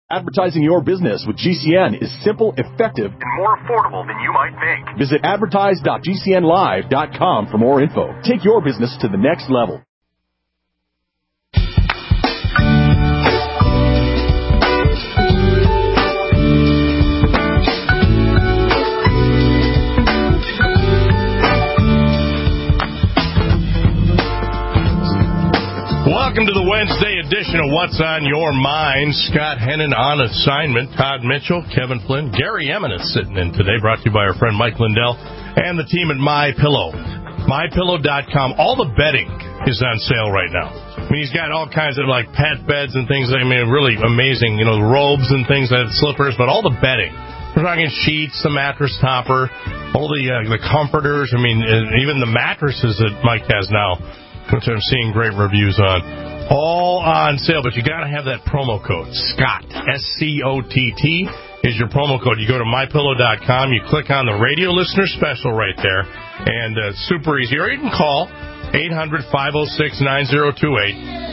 Advertising your business with GCN is simple, effective, and more affordable than you might think. Visit advertise.gcnlive.com for more info. Take your business to the next level. Welcome to the Wednesday edition of What's on Your Mind. Scott Hennon on assignment. Todd Mitchell, Kevin Flynn, Gary Eminence sitting in today. Brought to you by our friend Mike Lindell and the team at MyPillow. MyPillow.com. All the bedding is on sale right now. I mean, he's got all kinds of like pet beds and things. I mean, really amazing. You know, robes and things, slippers, but all the bedding. We're talking sheets, the mattress topper, all the comforters. I mean, even the mattresses that Mike has now, which I'm seeing great reviews on. All on sale, but you got to have that promo code. Scott, SCOTT, is your promo code. You go to MyPillow.com, you click on the radio listener special right there, and super easy. Or you can call 800-506-9028,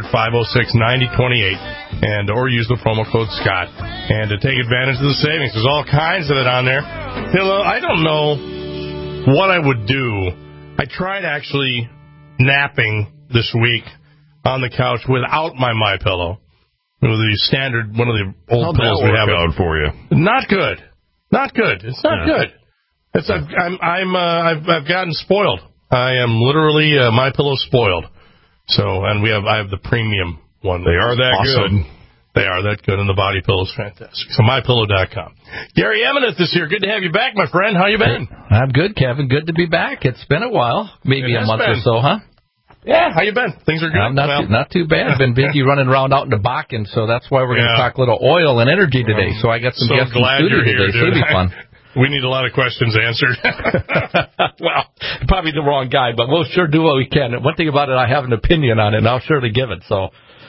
800-506-9028, and or use the promo code Scott, and to take advantage of the savings. There's all kinds of it on there. Hello, I don't know what I would do. I tried actually napping this week on the couch without my MyPillow. With the standard, one of the old pillows we have. Out for you. Not good. Not good. It's not good. It's I've gotten spoiled. I am literally MyPillow spoiled. So, and I have the premium one. They are that awesome. good. They are that good, and the body pillow is fantastic. So MyPillow.com. Gary Eminence is here. Good to have you back, my friend. How you been? I'm good, Kevin. Good to be back. It's been a while, maybe a month or so, huh? Yeah, how you been? Things are good. Not too bad. I've been busy running around out in the Bakken, so that's why we're going to talk a little oil and energy today. So I got some guests in the studio today, so it'll be fun. We need a lot of questions answered. Well, probably the wrong guy, but we'll sure do what we can. One thing about it, I have an opinion on it, and I'll surely give it. So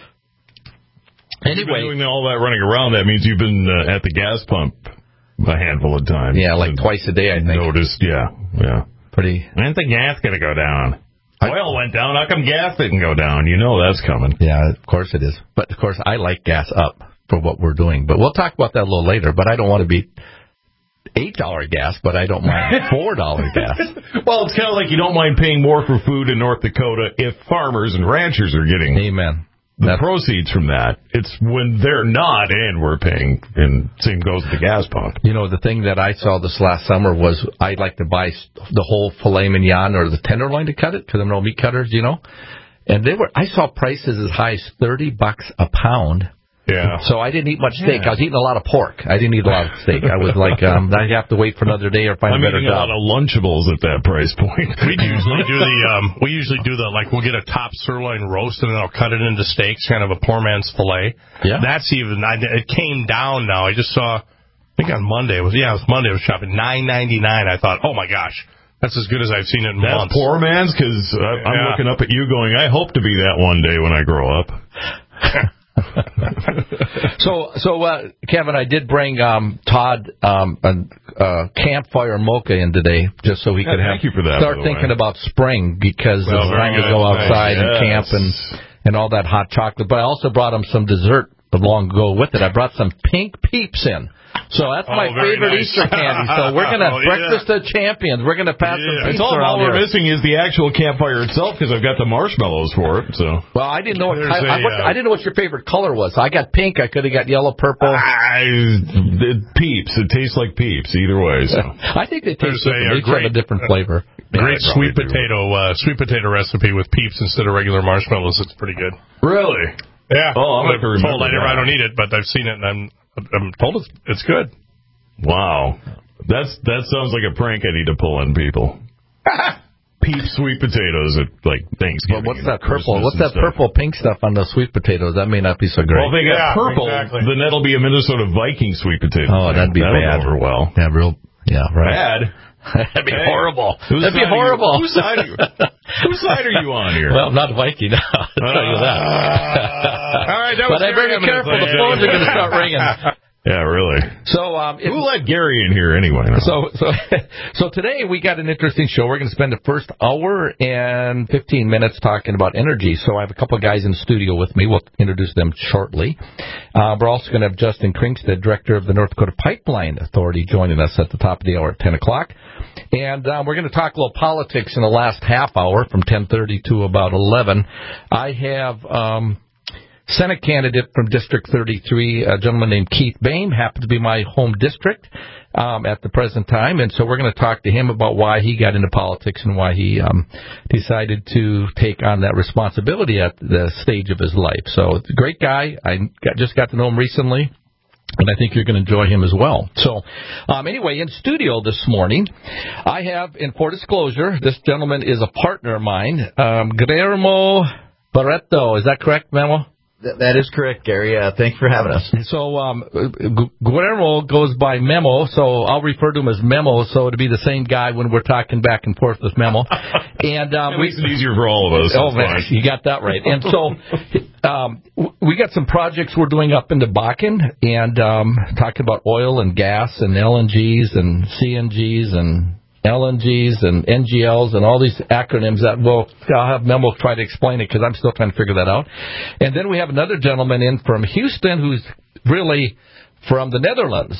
anyway, doing all that running around, that means you've been at the gas pump a handful of times. Yeah, like twice a day, I think. Noticed, yeah. Pretty. When's the gas going to go down? Oil went down. How come gas didn't go down? You know that's coming. Yeah, of course it is. But, of course, I like gas up for what we're doing. But we'll talk about that a little later. But I don't want to be $8 gas, but I don't mind $4 gas. Well, it's kind of like you don't mind paying more for food in North Dakota if farmers and ranchers are getting the proceeds from that. It's when they're not and we're paying, and same goes with the gas pump. You know, the thing that I saw this last summer was I'd like to buy the whole filet mignon or the tenderloin to cut it, to them little meat cutters, you know. And I saw prices as high as $30 a pound. Yeah. So I didn't eat much steak. I was eating a lot of pork. I didn't eat a lot of steak. I was like, I'd have to wait for another day or find a better job. I'm eating a lot of Lunchables at that price point. We usually do we'll get a top sirloin roast and then I'll cut it into steaks, kind of a poor man's filet. Yeah. That's it came down now. I just saw, I think on Monday, it was Monday, I was shopping $9.99. I thought, oh my gosh. That's as good as I've seen it in months. That's poor man's, because I'm looking up at you going, I hope to be that one day when I grow up. So, Kevin, I did bring Todd a campfire mocha in today, just so he could thank you for that, start thinking about spring, because it's time to go outside and camp and all that hot chocolate. But I also brought him some dessert along to go with it. I brought some pink Peeps in. So that's my favorite Easter candy. So we're going to breakfast of champions. We're going to pass some Peeps around all we're missing is the actual campfire itself, because I've got the marshmallows for it. So well, I didn't know I didn't know what your favorite color was. I got pink. I could have got yellow, purple. Peeps. It tastes like Peeps either way. So I think they taste different. They each have a different flavor. Great sweet potato recipe with Peeps instead of regular marshmallows. It's pretty good. Really? Yeah. Oh, I'm told I don't eat it, but I've seen it and I'm told it's good. Wow. That sounds like a prank I need to pull on people. Peeps sweet potatoes at like Thanksgiving. Well, what's that purple? What's that purple pink stuff on the sweet potatoes? That may not be so great. Well, if they got purple, then that'll be a Minnesota Viking sweet potato. Oh, that'd be bad. Over well. Yeah, right. Bad. That'd be horrible. That'd be horrible. Whose side are you on here? Well, not Viking. I'll tell you that. All right, but I'm very careful. The phones are going to start ringing. Yeah, really. So, who let Gary in here anyway? No. So today we got an interesting show. We're going to spend the first hour and 15 minutes talking about energy. So I have a couple of guys in the studio with me. We'll introduce them shortly. We're also going to have Justin Kringstad, director of the North Dakota Pipeline Authority, joining us at the top of the hour at 10 o'clock. And we're going to talk a little politics in the last half hour from 10:30 to about 11. I have Senate candidate from District 33, a gentleman named Keith Bain, happens to be my home district at the present time, and so we're going to talk to him about why he got into politics and why he decided to take on that responsibility at the stage of his life. So, it's a great guy. I just got to know him recently, and I think you're going to enjoy him as well. So, anyway, in studio this morning, I have, in full disclosure, this gentleman is a partner of mine, Guillermo Barreto. Is that correct, Memo? That is correct, Gary. Thanks for having us. So, Guillermo goes by Memo, so I'll refer to him as Memo, so it'll be the same guy when we're talking back and forth with Memo. And it makes it easier for all of us. Oh, man, you got that right. And so, we got some projects we're doing up in the Bakken, and talking about oil and gas and LNGs and CNGs and LNGs and NGLs and all these acronyms that I'll have Memo try to explain it because I'm still trying to figure that out. And then we have another gentleman in from Houston who's really from the Netherlands,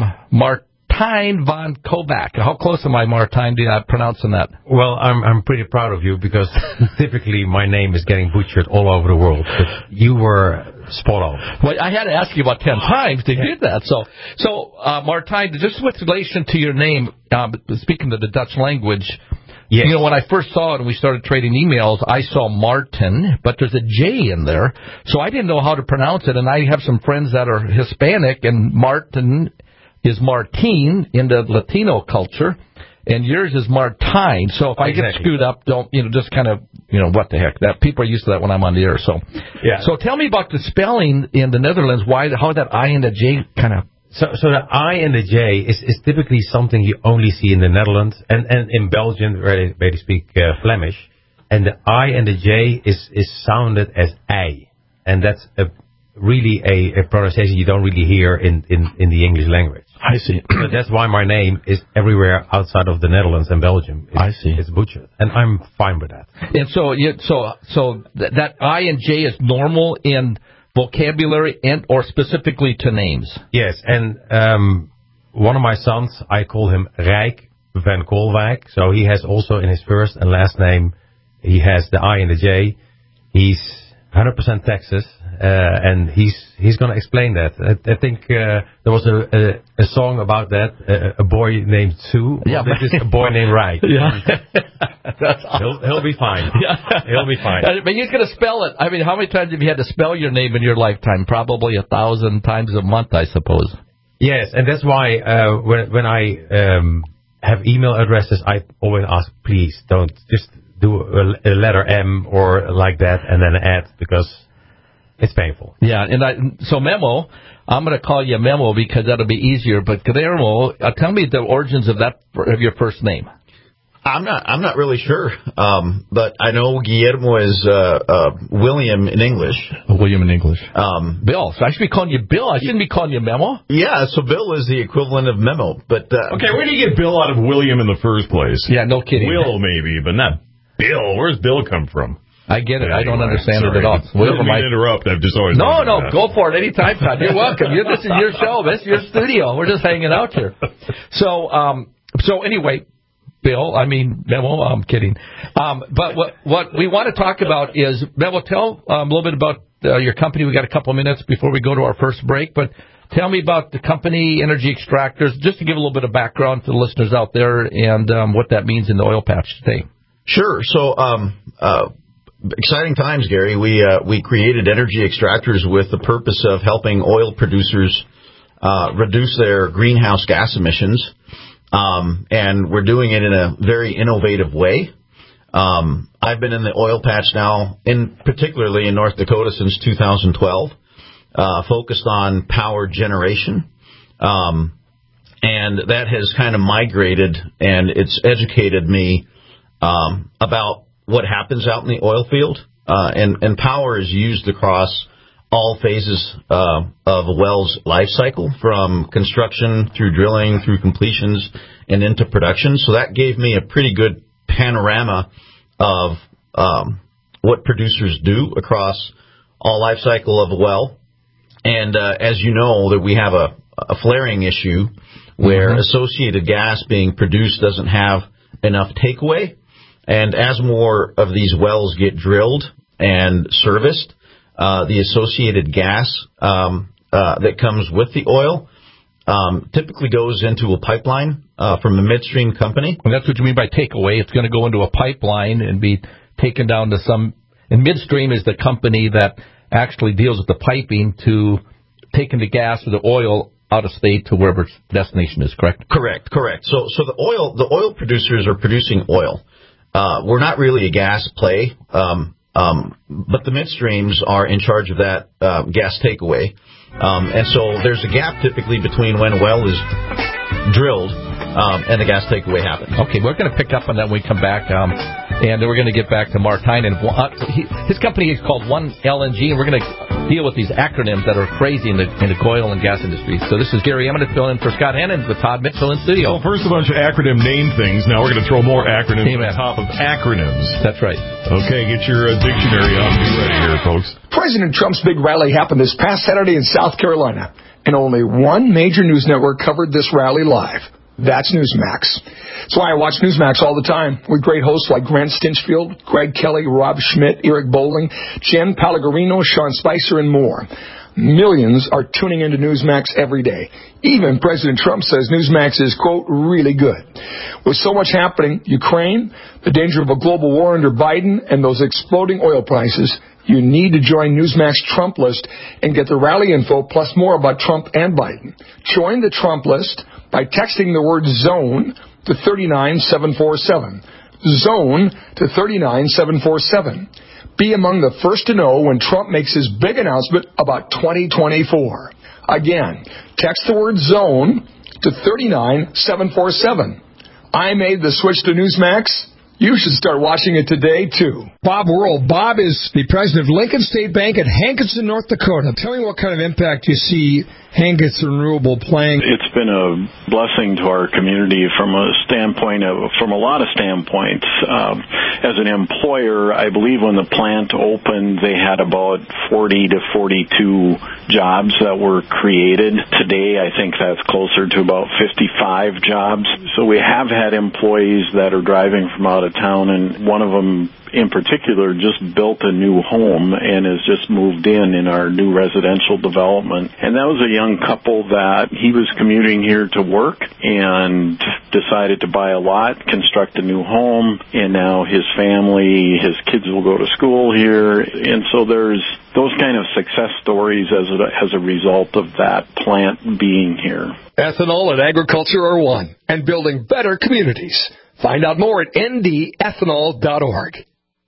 Martijn van Kovac. How close am I, Martijn, pronouncing that? Well, I'm pretty proud of you because typically my name is getting butchered all over the world. But you were spot on. Well, I had to ask you about 10 times to get that. So Martijn, just with relation to your name, speaking of the Dutch language, yes. You know, when I first saw it and we started trading emails, I saw Martin, but there's a J in there, so I didn't know how to pronounce it, and I have some friends that are Hispanic, and Martin is Martin in the Latino culture, and yours is Martijn. So if I get screwed up, don't, just kind of, what the heck. That people are used to that when I'm on the air. So, yeah. So tell me about the spelling in the Netherlands. How that I and the J kind of. So the I and the J is typically something you only see in the Netherlands and in Belgium, where they speak Flemish. And the I and the J is sounded as I, and that's really a pronunciation you don't really hear in the English language. I see. So that's why my name is everywhere outside of the Netherlands and Belgium. I see. It's butchered, and I'm fine with that. And so that I and J is normal in vocabulary and or specifically to names. Yes, and one of my sons, I call him Rijk van Kolwijk. So he has also in his first and last name, he has the I and the J. He's 100% Texas. And he's going to explain that. I think there was a song about that. A boy named Sue. Yeah, this is a boy named Rijk. Yeah, that's awesome. He'll be fine. Yeah, he'll be fine. But he's going to spell it. I mean, how many times have you had to spell your name in your lifetime? Probably 1,000 times a month, I suppose. Yes, and that's why when I have email addresses, I always ask, please don't just do a letter M or like that and then an @ because it's painful. Yeah, and so Memo, I'm going to call you Memo because that'll be easier. But Guillermo, tell me the origins of your first name. I'm not really sure, but I know Guillermo is William in English. William in English. Bill. So I should be calling you Bill. I shouldn't be calling you Memo. Yeah. So Bill is the equivalent of Memo. But okay, where do you get Bill out of William in the first place? Yeah, no kidding. Will maybe, but not Bill. Where's Bill come from? I get it. I don't understand it at all. I didn't mean to interrupt. I've just always No, go for it anytime, Todd. You're welcome. This is your show. This is your studio. We're just hanging out here. So anyway, Bill, Memo, I'm kidding. But what we want to talk about is, Memo, tell a little bit about your company. We got a couple of minutes before we go to our first break, but tell me about the company, Energy Extractors, just to give a little bit of background to the listeners out there and what that means in the oil patch today. Sure. So, exciting times, Gary. We created Energy Extractors with the purpose of helping oil producers reduce their greenhouse gas emissions, and we're doing it in a very innovative way. I've been in the oil patch now, particularly in North Dakota, since 2012, focused on power generation, and that has kind of migrated, and it's educated me about what happens out in the oil field, and power is used across all phases of a well's life cycle, from construction through drilling, through completions, and into production. So that gave me a pretty good panorama of what producers do across all life cycle of a well. And as you know, that we have a flaring issue where associated gas being produced doesn't have enough takeaway. And as more of these wells get drilled and serviced, the associated gas that comes with the oil typically goes into a pipeline from a midstream company. And that's what you mean by takeaway. It's going to go into a pipeline and be taken down to some... And midstream is the company that actually deals with the piping to taking the gas or the oil out of state to wherever its destination is, correct? Correct. So the oil producers are producing oil. We're not really a gas play, but the midstreams are in charge of that gas takeaway. And so there's a gap typically between when a well is drilled and the gas takeaway happens. Okay, we're going to pick up on that when we come back. And we're going to get back to Mark Heinen. His company is called One LNG, and we're going to deal with these acronyms that are crazy in the oil and gas industry. So this is Gary Emmett filling in for Scott Hennen with Todd Mitchell in studio. Well, first a bunch of acronym name things. Now we're going to throw more acronyms on top of acronyms. That's right. Okay, get your dictionary out and be ready here, folks. President Trump's big rally happened this past Saturday in South Carolina, and only one major news network covered this rally live. That's Newsmax. That's why I watch Newsmax all the time, with great hosts like Grant Stinchfield, Greg Kelly, Rob Schmidt, Eric Bowling, Jen Pellegrino, Sean Spicer, and more. Millions are tuning into Newsmax every day. Even President Trump says Newsmax is, quote, really good. With so much happening, Ukraine, the danger of a global war under Biden, and those exploding oil prices, you need to join Newsmax Trump list and get the rally info plus more about Trump and Biden. Join the Trump list by texting the word ZONE to 39747. ZONE to 39747. Be among the first to know when Trump makes his big announcement about 2024. Again, text the word ZONE to 39747. I made the switch to Newsmax. You should start watching it today, too. Bob Worrell. Bob is the president of Lincoln State Bank at Hankinson, North Dakota. Tell me what kind of impact you see Hankinson Renewable playing. It's been a blessing to our community from a lot of standpoints. As an employer, I believe when the plant opened, they had about 40 to 42 jobs that were created. Today, I think that's closer to about 55 jobs. So we have had employees that are driving from out of town, and one of them in particular just built a new home and has just moved in our new residential development. And that was a young couple that he was commuting here to work and decided to buy a lot, construct a new home, and now his family, his kids will go to school here. And so there's those kind of success stories as a result of that plant being here. Ethanol and agriculture are one, and building better communities. Find out more at ndethanol.org.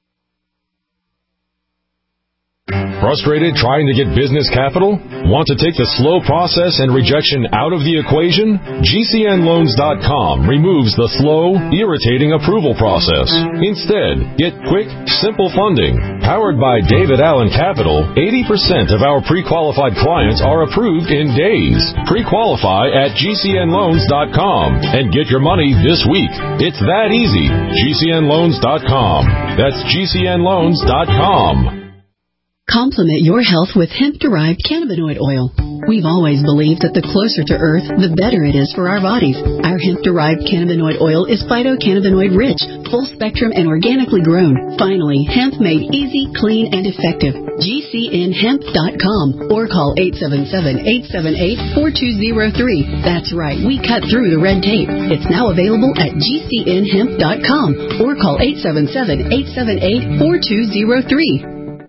Frustrated trying to get business capital? Want to take the slow process and rejection out of the equation? GCNloans.com removes the slow, irritating approval process. Instead, get quick, simple funding. Powered by David Allen Capital, 80% of our pre-qualified clients are approved in days. Pre-qualify at GCNloans.com and get your money this week. It's that easy. GCNloans.com. That's GCNloans.com. Complement your health with hemp-derived cannabinoid oil. We've always believed that the closer to Earth, the better it is for our bodies. Our hemp-derived cannabinoid oil is phytocannabinoid-rich, full-spectrum, and organically grown. Finally, hemp made easy, clean, and effective. GCNhemp.com or call 877-878-4203. That's right, we cut through the red tape. It's now available at GCNhemp.com or call 877-878-4203.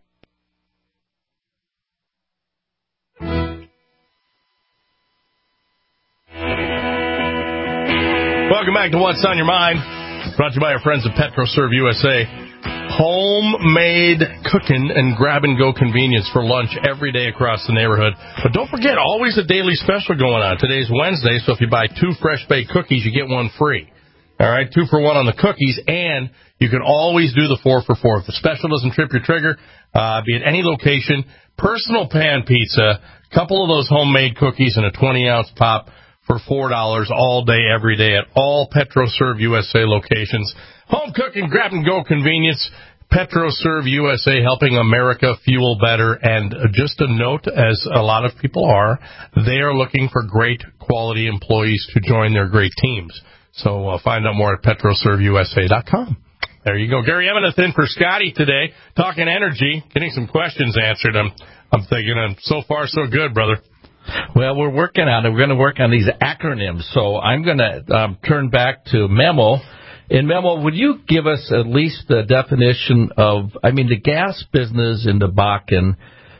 Welcome back to What's on Your Mind. Brought to you by our friends at PetroServe USA. Homemade cooking and grab-and-go convenience for lunch every day across the neighborhood. But don't forget, always a daily special going on. Today's Wednesday, so if you buy 2 fresh-baked cookies, you get 1 free. All right, 2 for $1 on the cookies, and you can always do the 4 for $4. If the special doesn't trip your trigger, be at any location, personal pan pizza, couple of those homemade cookies, and a 20-ounce pop for $4 all day, every day at all PetroServe USA locations. Home cooking, grab-and-go convenience. PetroServe USA, helping America fuel better. And just a note, as a lot of people are, they are looking for great quality employees to join their great teams. So find out more at PetroServeUSA.com. There you go. Gary Emineth in for Scotty today, talking energy, getting some questions answered. I'm thinking, so far so good, brother. Well, we're working on it. We're going to work on these acronyms. So I'm going to turn back to Memo. And Memo, would you give us at least the definition of, the gas business in the Bakken,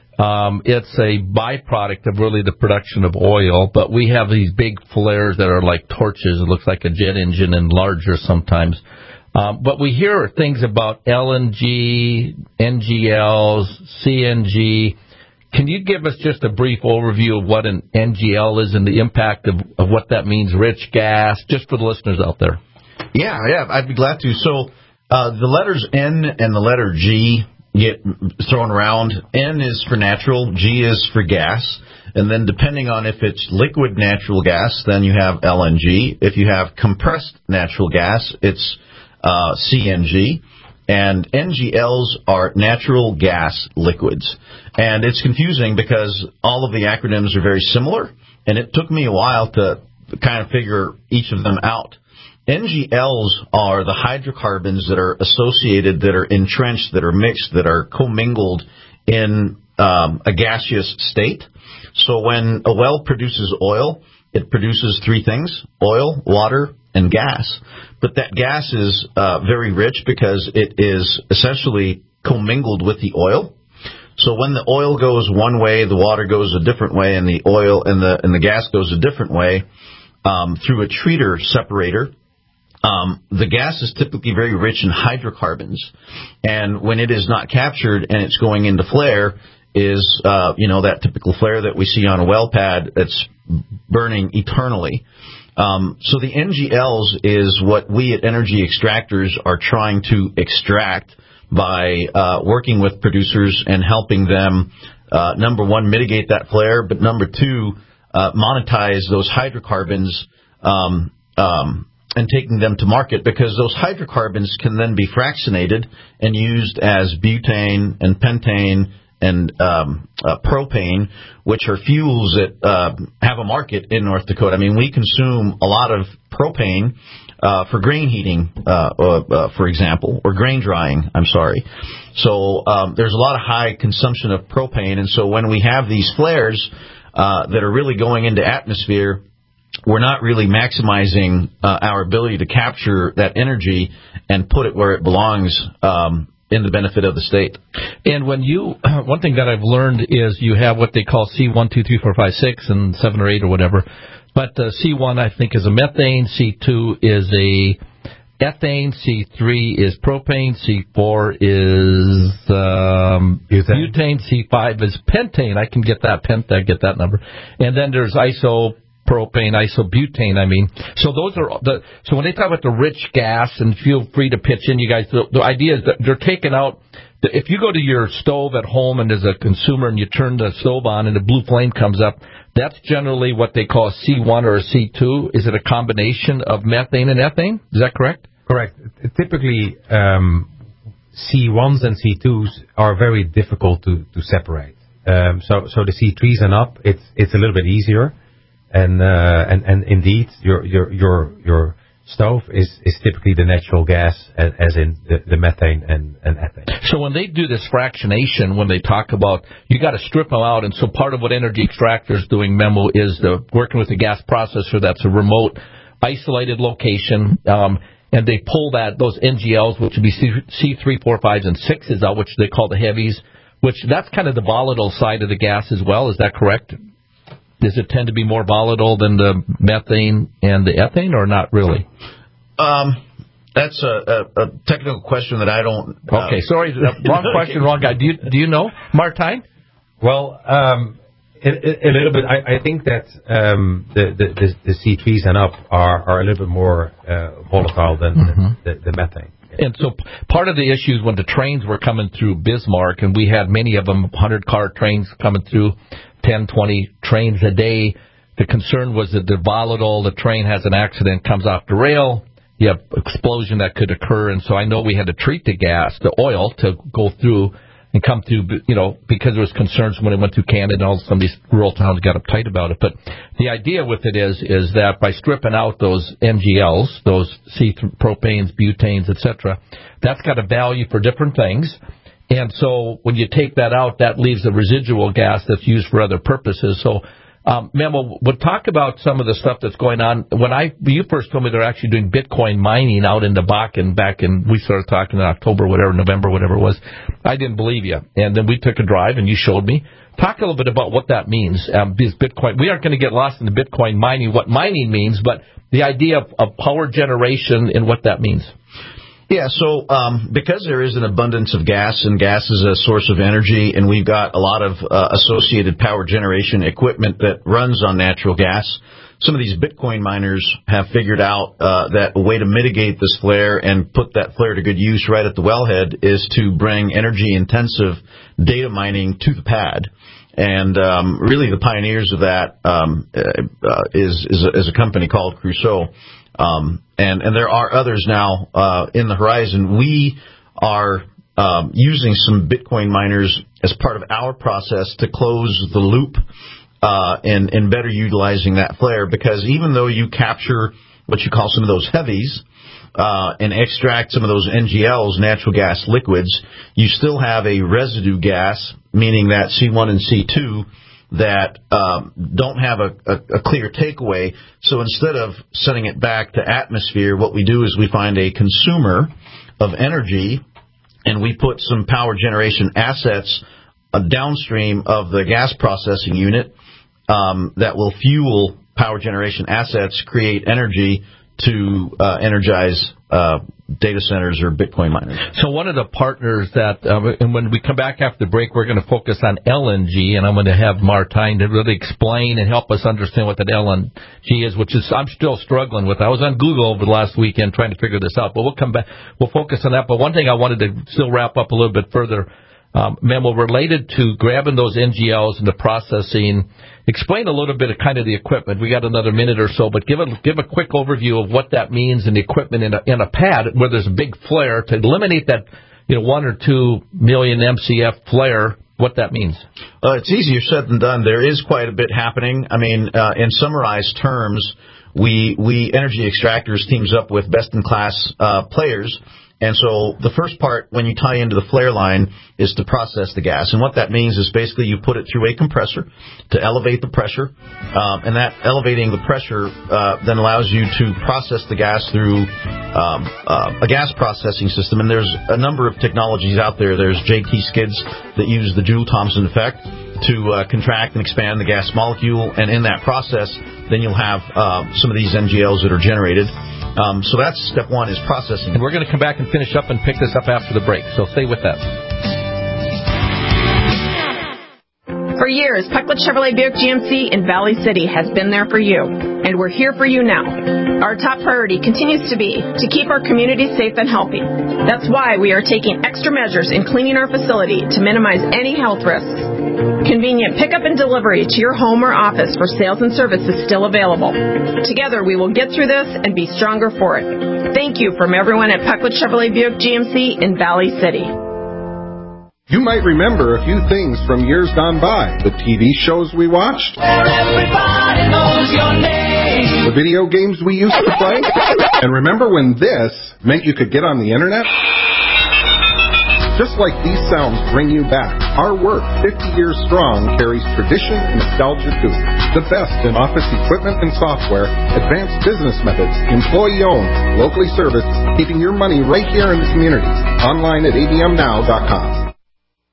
it's a byproduct of really the production of oil, but we have these big flares that are like torches. It looks like a jet engine and larger sometimes. But we hear things about LNG, NGLs, CNG. Can you give us just a brief overview of what an NGL is and the impact of what that means, rich gas, just for the listeners out there? Yeah, I'd be glad to. So the letters N and the letter G get thrown around. N is for natural, G is for gas. And then depending on if it's liquid natural gas, then you have LNG. If you have compressed natural gas, it's CNG. And NGLs are natural gas liquids. And it's confusing because all of the acronyms are very similar, and it took me a while to kind of figure each of them out. NGLs are the hydrocarbons that are associated, that are entrenched, that are mixed, that are commingled in a gaseous state. So when a well produces oil, it produces 3 things: oil, water, and gas. But that gas is very rich because it is essentially commingled with the oil. So when the oil goes one way, the water goes a different way, and the oil and the gas goes a different way through a treater separator. The gas is typically very rich in hydrocarbons, and when it is not captured and it's going into flare, is that typical flare that we see on a well pad that's burning eternally. So the NGLs is what we at Energy Extractors are trying to extract by working with producers and helping them, number one, mitigate that flare, but number two, monetize those hydrocarbons and taking them to market, because those hydrocarbons can then be fractionated and used as butane and pentane and propane, which are fuels that have a market in North Dakota. We consume a lot of propane for grain heating, for example, or grain drying, So there's a lot of high consumption of propane, and so when we have these flares that are really going into atmosphere, we're not really maximizing our ability to capture that energy and put it where it belongs in the benefit of the state. And when one thing that I've learned is you have what they call C1, 2, 3, 4, 5, 6, and 7 or 8 or whatever. But C1, I think, is a methane. C2 is a ethane. C3 is propane. C4 is butane. C5 is pentane. I can get that number. And then there's isopropane, isobutane, So those are so when they talk about the rich gas, and feel free to pitch in, you guys, the idea is that they're taking out, if you go to your stove at home and as a consumer and you turn the stove on and the blue flame comes up, that's generally what they call a C1 or a C2. Is it a combination of methane and ethane? Is that correct? Correct. Typically, C1s and C2s are very difficult to separate. So the C3s and up, it's a little bit easier. And indeed, your stove is typically the natural gas, as in the methane and ethane. So when they do this fractionation, when they talk about, you got to strip them out, and so part of what Energy Extractors doing, Memo, is working with the gas processor that's a remote, isolated location, and they pull those NGLs, which would be C3, 4, 5s, and 6s out, which they call the heavies, which that's kind of the volatile side of the gas as well. Is that correct? Does it tend to be more volatile than the methane and the ethane, or not really? That's a technical question that I don't... Okay, sorry, wrong question, wrong guy. Do you know, Martijn? Well, A little bit. I think that the C3s and up are a little bit more volatile than the methane. And so part of the issues when the trains were coming through Bismarck, and we had many of them, 100-car trains coming through, 10, 20 trains a day, the concern was that they're volatile, the train has an accident, comes off the rail, you have explosion that could occur, and so I know we had to treat the gas, the oil, to go through and come through, because there was concerns when it went through Canada, and some of these rural towns got uptight about it. But the idea with it is that by stripping out those NGLs, those propanes, butanes, etc., that's got a value for different things. And so when you take that out, that leaves a residual gas that's used for other purposes. So, Memo, we'll talk about some of the stuff that's going on. When you first told me they're actually doing Bitcoin mining out in the Bakken we started talking in October, November, whatever it was, I didn't believe you. And then we took a drive and you showed me. Talk a little bit about what that means. These Bitcoin, we aren't going to get lost in the Bitcoin mining, what mining means, but the idea of power generation and what that means. Yeah, so because there is an abundance of gas, and gas is a source of energy, and we've got a lot of associated power generation equipment that runs on natural gas, some of these Bitcoin miners have figured out that a way to mitigate this flare and put that flare to good use right at the wellhead is to bring energy-intensive data mining to the pad. And really the pioneers of that is a company called Crusoe. And there are others now in the horizon. We are using some Bitcoin miners as part of our process to close the loop and better utilizing that flare, because even though you capture what you call some of those heavies and extract some of those NGLs, natural gas liquids, you still have a residue gas, meaning that C1 and C2 that don't have a clear takeaway. So instead of sending it back to atmosphere, what we do is we find a consumer of energy, and we put some power generation assets downstream of the gas processing unit that will fuel power generation assets, create energy to energize data centers or Bitcoin miners. So one of the partners that, and when we come back after the break, we're going to focus on LNG, and I'm going to have Martijn to really explain and help us understand what that LNG is, which is I'm still struggling with. I was on Google over the last weekend trying to figure this out, but we'll come back. We'll focus on that. But one thing I wanted to still wrap up a little bit further, Memo, related to grabbing those NGLs and the processing. Explain a little bit of kind of the equipment. We got another minute or so, but give a quick overview of what that means in the equipment in a pad where there's a big flare to eliminate that 1 or 2 million MCF flare. What that means? It's easier said than done. There is quite a bit happening. I mean, in summarized terms, we Energy Extractors teams up with best-in-class players. And so the first part, when you tie into the flare line, is to process the gas. And what that means is basically you put it through a compressor to elevate the pressure. And that elevating the pressure then allows you to process the gas through a gas processing system. And there's a number of technologies out there. There's JT skids that use the Joule-Thomson effect to contract and expand the gas molecule. And in that process, then you'll have some of these NGLs that are generated. So that's step one, is processing. And we're going to come back and finish up and pick this up after the break. So stay with that. For years, Pucklet Chevrolet Buick GMC in Valley City has been there for you, and we're here for you now. Our top priority continues to be to keep our community safe and healthy. That's why we are taking extra measures in cleaning our facility to minimize any health risks. Convenient pickup and delivery to your home or office for sales and service is still available. Together, we will get through this and be stronger for it. Thank you from everyone at Pucklet Chevrolet Buick GMC in Valley City. You might remember a few things from years gone by. The TV shows we watched. Where everybody knows your name. The video games we used to play. And remember when this meant you could get on the internet? Just like these sounds bring you back, our work, 50 years strong, carries tradition and nostalgia too. The best in office equipment and software, advanced business methods, employee-owned, locally serviced, keeping your money right here in the community. Online at abmnow.com.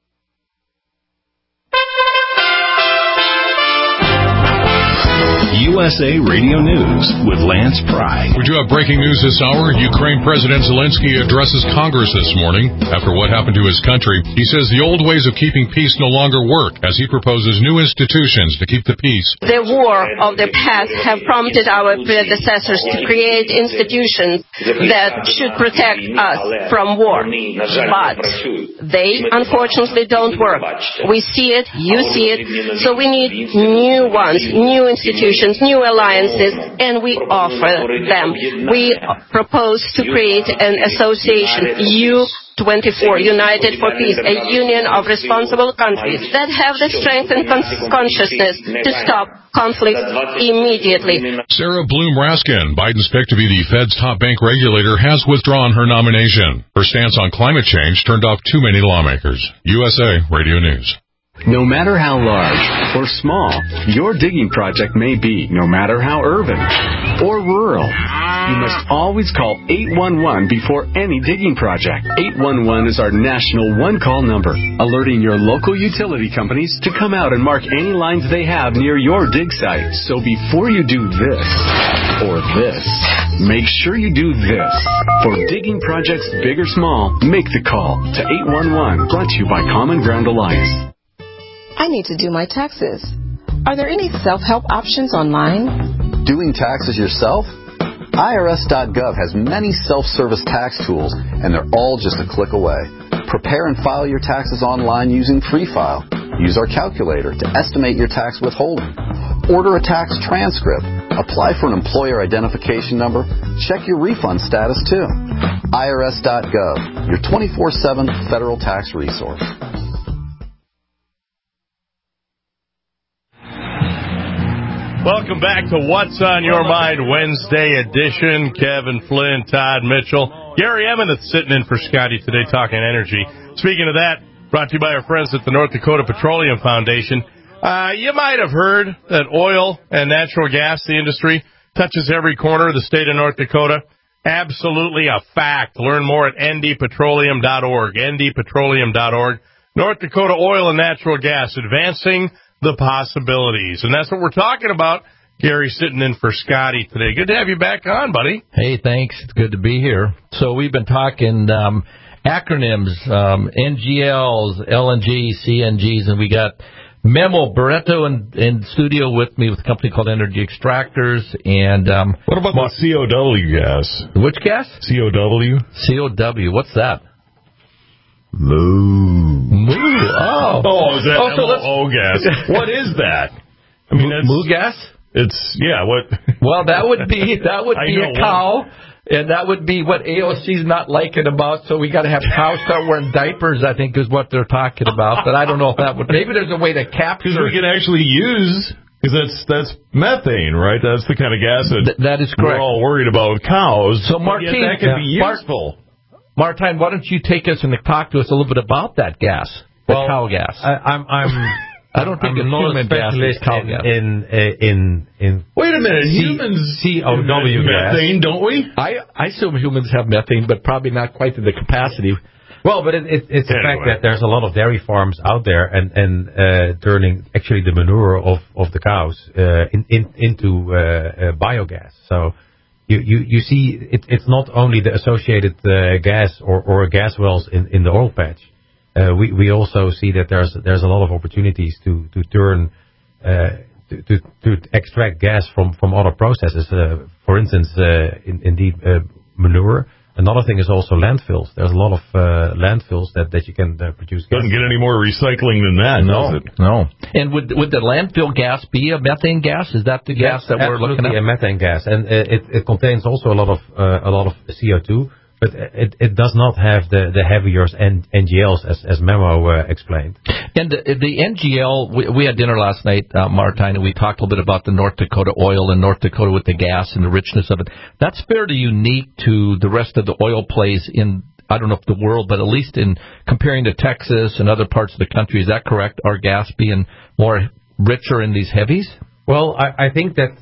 You USA Radio News with Lance Pry. We do have breaking news this hour. Ukraine President Zelensky addresses Congress this morning after what happened to his country. He says the old ways of keeping peace no longer work as he proposes new institutions to keep the peace. The war of the past have prompted our predecessors to create institutions that should protect us from war. But they, unfortunately, don't work. We see it, you see it, so we need new ones, new institutions, new alliances, and we offer them. We propose to create an association, U24, United for Peace, a union of responsible countries that have the strength and consciousness to stop conflict immediately. Sarah Bloom Raskin, Biden's pick to be the Fed's top bank regulator, has withdrawn her nomination. Her stance on climate change turned off too many lawmakers. USA Radio News. No matter how large or small your digging project may be, no matter how urban or rural, you must always call 811 before any digging project. 811 is our national one-call number, alerting your local utility companies to come out and mark any lines they have near your dig site. So before you do this or this, make sure you do this. For digging projects big or small, make the call to 811, brought to you by Common Ground Alliance. I need to do my taxes. Are there any self-help options online? Doing taxes yourself? IRS.gov has many self-service tax tools, and they're all just a click away. Prepare and file your taxes online using Free File. Use our calculator to estimate your tax withholding. Order a tax transcript. Apply for an employer identification number. Check your refund status, too. IRS.gov, your 24/7 federal tax resource. Welcome back to What's on Your Mind Wednesday edition. Kevin Flynn, Todd Mitchell, Gary Eminence sitting in for Scotty today talking energy. Speaking of that, brought to you by our friends at the North Dakota Petroleum Foundation. You might have heard that oil and natural gas, the industry, touches every corner of the state of North Dakota. Absolutely a fact. Learn more at ndpetroleum.org, ndpetroleum.org. North Dakota Oil and Natural Gas, advancing the possibilities. And that's what we're talking about. Gary sitting in for Scotty today. Good to have you back on, buddy. Hey, thanks. It's good to be here. So we've been talking acronyms, NGLs, LNG, CNGs, and we got Memo Barreto in studio with me with a company called Energy Extractors. And what about the COW gas? Which gas? COW. COW. What's that? Moo. Oh, is that MOO gas? What is that? I mean, moo gas? It's what? Well, that would be a cow, and that would be what AOC's not liking about. So we got to have cows start wearing diapers, I think, is what they're talking about. But I don't know if that would. Maybe there's a way to capture. Because we can actually use. Because that's methane, right? That's the kind of gas that is correct. We're all worried about with cows. So, Martine, that can be useful. Martine, why don't you take us and talk to us a little bit about that gas, the cow gas? I don't think I'm not a specialist in Wait a minute, humans COW gas. Methane, don't we? I assume humans have methane, but probably not quite to the capacity. Well, but it's the fact that there's a lot of dairy farms out there and turning actually the manure of the cows into biogas. So you see, it's not only the associated gas or gas wells in the oil patch. We also see that there's a lot of opportunities to turn to extract gas from other processes. For instance, indeed manure. Another thing is also landfills. There's a lot of landfills that you can produce gas. Doesn't get any more recycling than that, does it? No. And would the landfill gas be a methane gas? Is that the gas that we're looking at? Absolutely, a methane gas, and it contains also a lot of CO2. But it does not have the heavier NGLs as Memo explained. And the NGL, we had dinner last night, Martine, and we talked a little bit about the North Dakota oil and North Dakota with the gas and the richness of it. That's fairly unique to the rest of the oil plays in, I don't know if the world, but at least in comparing to Texas and other parts of the country. Is that correct? Our gas being more richer in these heavies? Well, I think that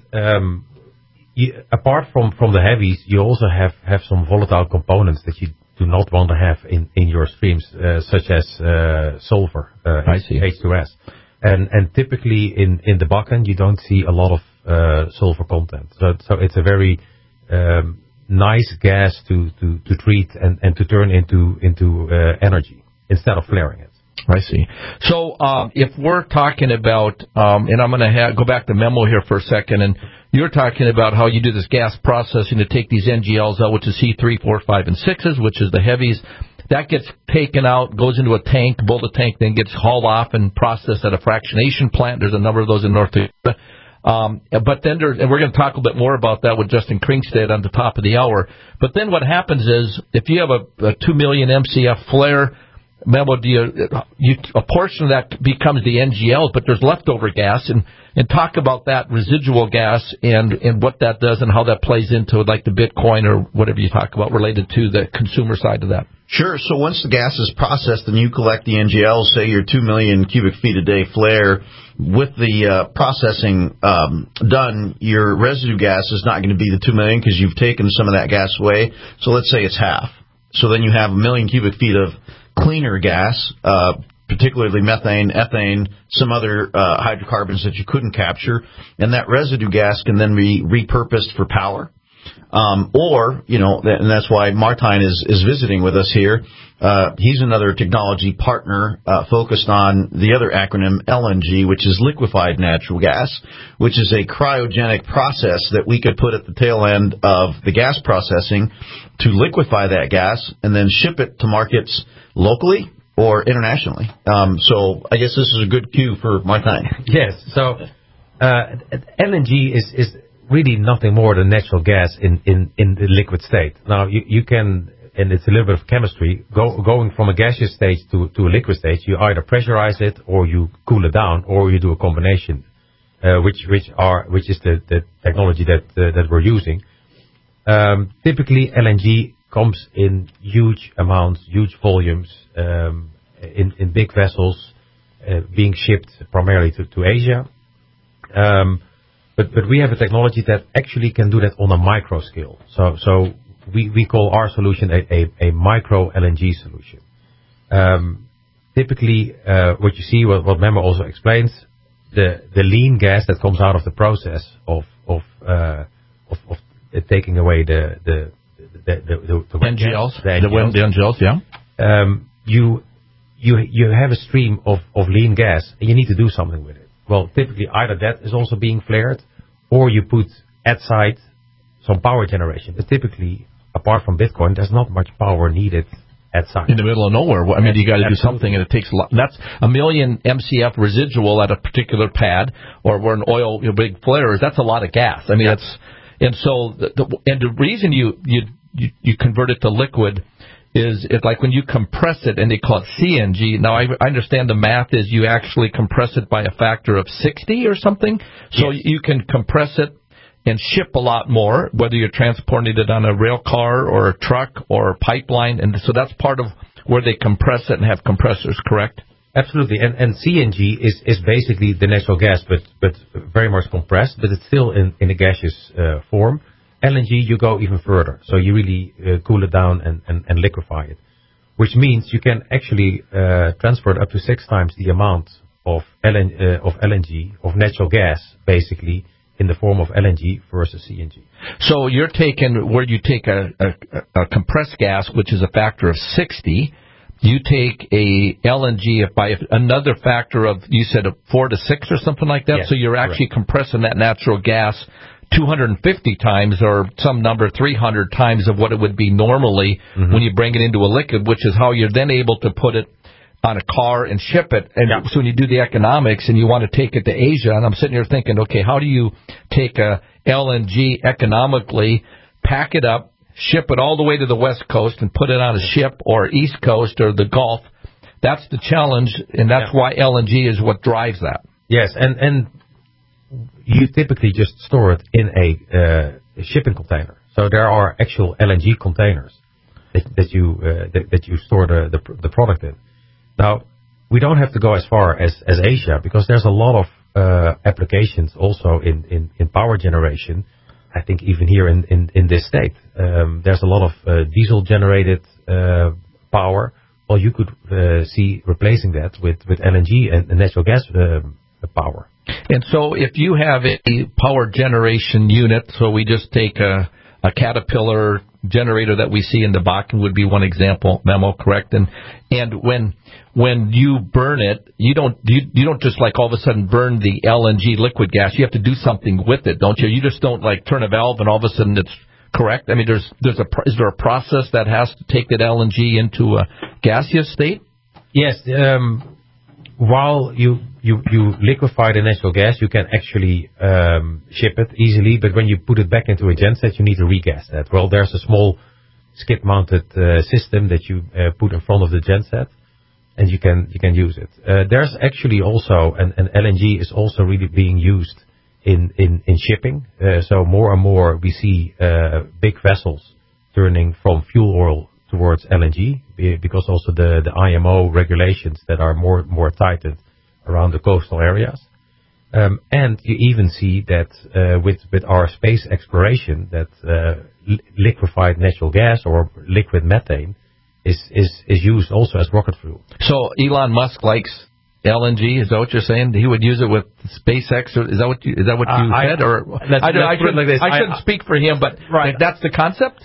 apart from the heavies, you also have some volatile components that you do not want to have in your streams, such as sulfur, I see. H2S. And typically in the Bakken, you don't see a lot of sulfur content. So it's a very nice gas to treat and to turn into energy instead of flaring it. I see. So if we're talking about, and I'm going to go back to Memo here for a second, and you're talking about how you do this gas processing to take these NGLs out, which is C3, 4, 5, and 6s, which is the heavies. That gets taken out, goes into a tank, bullet tank, then gets hauled off and processed at a fractionation plant. There's a number of those in North Dakota. But then and we're going to talk a bit more about that with Justin Kringstad on the top of the hour. But then what happens is, if you have a 2 million MCF flare, Memo, a portion of that becomes the NGLs, but there's leftover gas, and talk about that residual gas and what that does and how that plays into like the Bitcoin or whatever you talk about related to the consumer side of that. Sure. So once the gas is processed and you collect the NGLs, say your 2 million cubic feet a day flare, with the processing done, your residue gas is not going to be the 2 million because you've taken some of that gas away. So let's say it's half. So then you have 1 million cubic feet of cleaner gas, particularly methane, ethane, some other hydrocarbons that you couldn't capture, and that residue gas can then be repurposed for power. Or, and that's why Martijn is visiting with us here. He's another technology partner focused on the other acronym LNG, which is liquefied natural gas, which is a cryogenic process that we could put at the tail end of the gas processing to liquefy that gas and then ship it to markets locally or internationally. So I guess this is a good cue for Martijn. Yes. So LNG is really nothing more than natural gas in the liquid state. Now you can, and it's a little bit of chemistry, going from a gaseous stage to a liquid stage. You either pressurize it or you cool it down, or you do a combination, which is the technology that we're using. Typically LNG comes in huge amounts, huge volumes, in big vessels, being shipped primarily to Asia. But we have a technology that actually can do that on a micro scale. So we call our solution a micro LNG solution. Typically, what you see, what Memo also explains, the lean gas that comes out of the process of taking away the NGLs, the NGLs, yeah. You have a stream of lean gas, and you need to do something with it. Well, typically either that is also being flared, or you put at site some power generation. But typically, apart from Bitcoin, there's not much power needed at site. In the middle of nowhere. I mean, you got to do something, and it takes a lot. That's 1 million MCF residual at a particular pad, or where an oil big flare is. That's a lot of gas. I mean, that's, and so the reason you convert it to liquid is it's like when you compress it, and they call it CNG. Now, I understand the math is you actually compress it by a factor of 60 or something. So you can compress it and ship a lot more, whether you're transporting it on a rail car or a truck or a pipeline. And so that's part of where they compress it and have compressors, correct? Absolutely. And CNG is basically the natural gas, but very much compressed, but it's still in a gaseous form. LNG, you go even further. So you really cool it down and liquefy it, which means you can actually transport up to 6 times the amount of LNG, of natural gas, basically, in the form of LNG versus CNG. So you're taking, where you take a compressed gas, which is a factor of 60, you take a LNG by another factor of, you said, a 4 to 6 or something like that? Yes, so you're actually compressing that natural gas 250 times, or some number 300 times of what it would be normally when you bring it into a liquid, which is how you're then able to put it on a car and ship it. And so when you do the economics and you want to take it to Asia, and I'm sitting here thinking, okay, how do you take a LNG economically, pack it up, ship it all the way to the West Coast and put it on a ship, or East Coast or the Gulf? That's the challenge, and that's why LNG is what drives that. Yes, and you typically just store it in a shipping container. So there are actual LNG containers that you store the product in. Now, we don't have to go as far as Asia, because there's a lot of applications also in power generation. I think even here in this state, there's a lot of diesel generated power. Well, you could see replacing that with LNG and natural gas power. And so if you have a power generation unit, so we just take a Caterpillar generator that we see in the Bakken would be one example, Memo, correct? And when you burn it, you don't just like all of a sudden burn the LNG liquid gas. You have to do something with it, don't you? You just don't like turn a valve and all of a sudden it's correct. I mean, is there a process that has to take that LNG into a gaseous state? Yes. While you liquefy the natural gas, you can actually ship it easily. But when you put it back into a genset, you need to regas that. Well, there's a small skid-mounted system that you put in front of the genset, and you can use it. There's actually also an LNG is also really being used in shipping. So more and more we see big vessels turning from fuel oil towards LNG, because also the IMO regulations that are more tightened around the coastal areas. And you even see that with our space exploration that liquefied natural gas or liquid methane is used also as rocket fuel. So Elon Musk likes LNG, is that what you're saying? He would use it with SpaceX, or is that what you said? Or I shouldn't speak for him, but right. That's the concept?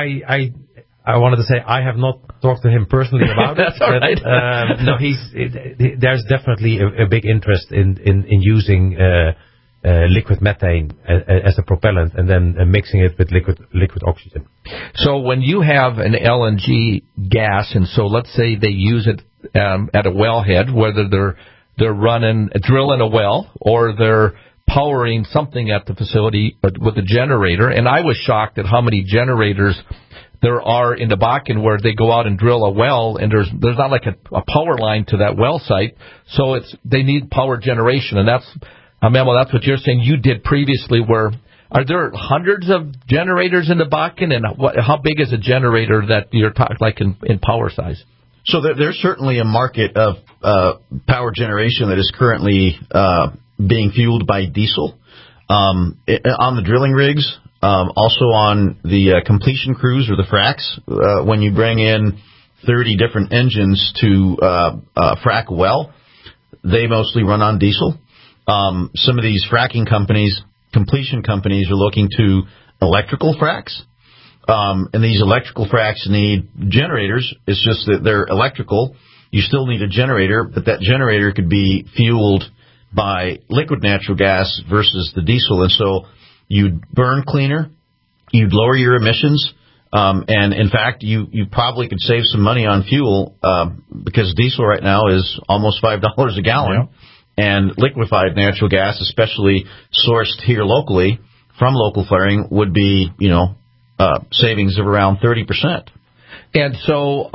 I wanted to say I have not talked to him personally about it. That's all right. No, there's definitely a big interest in using liquid methane as a propellant and then mixing it with liquid oxygen. So when you have an LNG gas, and so let's say they use it at a wellhead, whether they're drilling a well or they're powering something at the facility with a generator, and I was shocked at how many generators there are in the Bakken where they go out and drill a well, and there's not like a power line to that well site, so they need power generation, and that's Memo, that's what you're saying you did previously. Where are there hundreds of generators in the Bakken, and how big is a generator that you're talking like in power size? So there's certainly a market of power generation that is currently being fueled by diesel on the drilling rigs. Also on the completion crews or the fracs, when you bring in 30 different engines to frack a well, they mostly run on diesel. Some of these fracking companies, completion companies, are looking to electrical fracs. And these electrical fracs need generators. It's just that they're electrical. You still need a generator, but that generator could be fueled by liquid natural gas versus the diesel. And so you'd burn cleaner, you'd lower your emissions, and in fact, you probably could save some money on fuel because diesel right now is almost $5 a gallon, and liquefied natural gas, especially sourced here locally from local flaring, would be savings of around 30%. And so,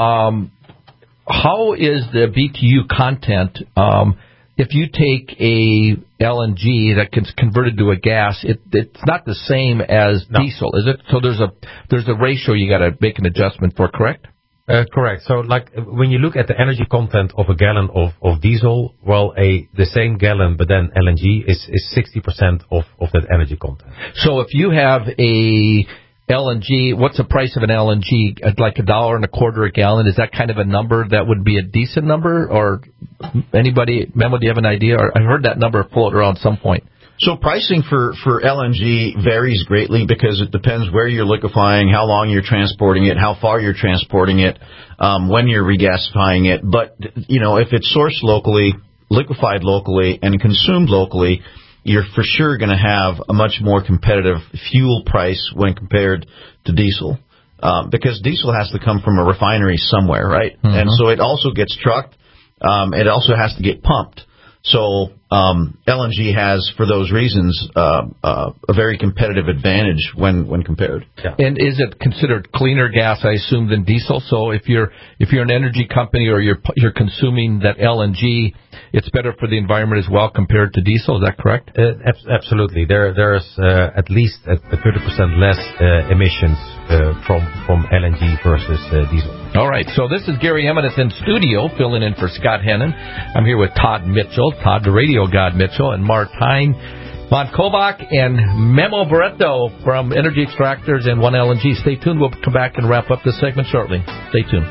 how is the BTU content? If you take a LNG that gets converted to a gas, it's not the same as diesel, is it? So there's a ratio you got to make an adjustment for, correct? Correct. So, like when you look at the energy content of a gallon of diesel, well, the same gallon, but then LNG is 60% of that energy content. So if you have a LNG, what's the price of an LNG? Like $1.25 a gallon? Is that kind of a number that would be a decent number? Or anybody, Memo, do you have an idea? Or I heard that number float around some point. So pricing for LNG varies greatly because it depends where you're liquefying, how long you're transporting it, how far you're transporting it, when you're regasifying it. But, if it's sourced locally, liquefied locally, and consumed locally, you're for sure going to have a much more competitive fuel price when compared to diesel, because diesel has to come from a refinery somewhere, right? Mm-hmm. And so it also gets trucked. It also has to get pumped. So LNG has, for those reasons, a very competitive advantage when compared. Yeah. And is it considered cleaner gas, I assume, than diesel? So if you're an energy company or you're consuming that LNG, it's better for the environment as well compared to diesel. Is that correct? Absolutely. There's at least a 30% less emissions from LNG versus diesel. All right. So this is Gary Eminence in studio, filling in for Scott Hennen. I'm here with Todd Mitchell, Todd the Radio God Mitchell, and Martijn von Kobach and Memo Barreto from Energy Extractors and One LNG. Stay tuned. We'll come back and wrap up this segment shortly. Stay tuned.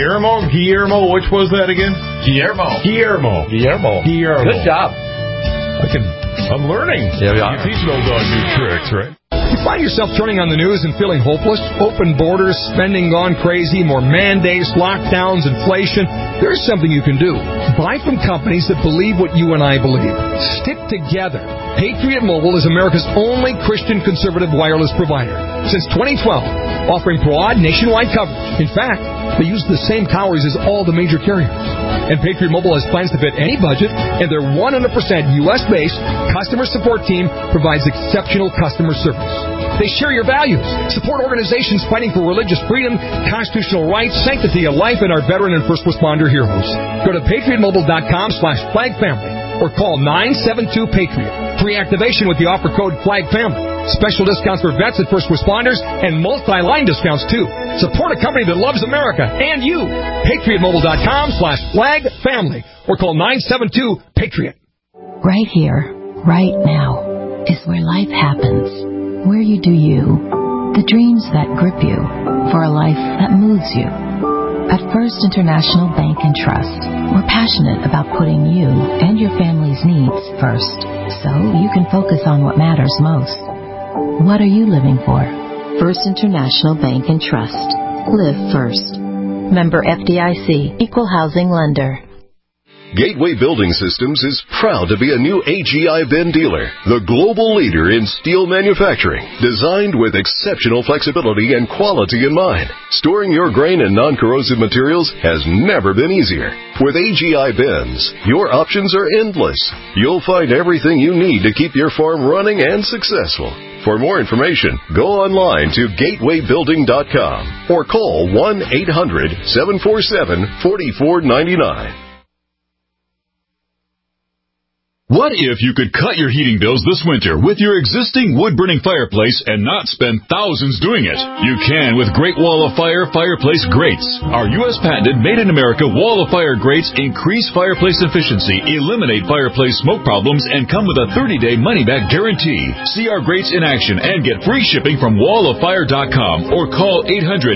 Guillermo, which was that again? Guillermo. Good job. I'm learning. Yeah, we are. You teach an old dog new tricks, right? You find yourself turning on the news and feeling hopeless? Open borders, spending gone crazy, more mandates, lockdowns, inflation. There's something you can do. Buy from companies that believe what you and I believe. Stick together. Patriot Mobile is America's only Christian conservative wireless provider. Since 2012, offering broad nationwide coverage. In fact, they use the same towers as all the major carriers. And Patriot Mobile has plans to fit any budget, and their 100% U.S.-based customer support team provides exceptional customer service. They share your values, support organizations fighting for religious freedom, constitutional rights, sanctity of life, and our veteran and first responder heroes. Go to patriotmobile.com/flagfamily or call 972-PATRIOT. Free activation with the offer code FLAGFAMILY. Special discounts for vets and first responders and multi-line discounts, too. Support a company that loves America and you. patriotmobile.com/flagfamily or call 972-PATRIOT. Right here, right now, is where life happens. Where you do you. The dreams that grip you for a life that moves you. At First International Bank and Trust, we're passionate about putting you and your family's needs first, so you can focus on what matters most. What are you living for? First International Bank and Trust. Live first. Member FDIC, Equal Housing Lender. Gateway Building Systems is proud to be a new AGI bin dealer, the global leader in steel manufacturing, designed with exceptional flexibility and quality in mind. Storing your grain and non-corrosive materials has never been easier. With AGI bins, your options are endless. You'll find everything you need to keep your farm running and successful. For more information, go online to gatewaybuilding.com or call 1-800-747-4499. What if you could cut your heating bills this winter with your existing wood-burning fireplace and not spend thousands doing it? You can with Great Wall of Fire fireplace grates. Our U.S. patented made-in-America Wall of Fire grates increase fireplace efficiency, eliminate fireplace smoke problems, and come with a 30-day money-back guarantee. See our grates in action and get free shipping from walloffire.com or call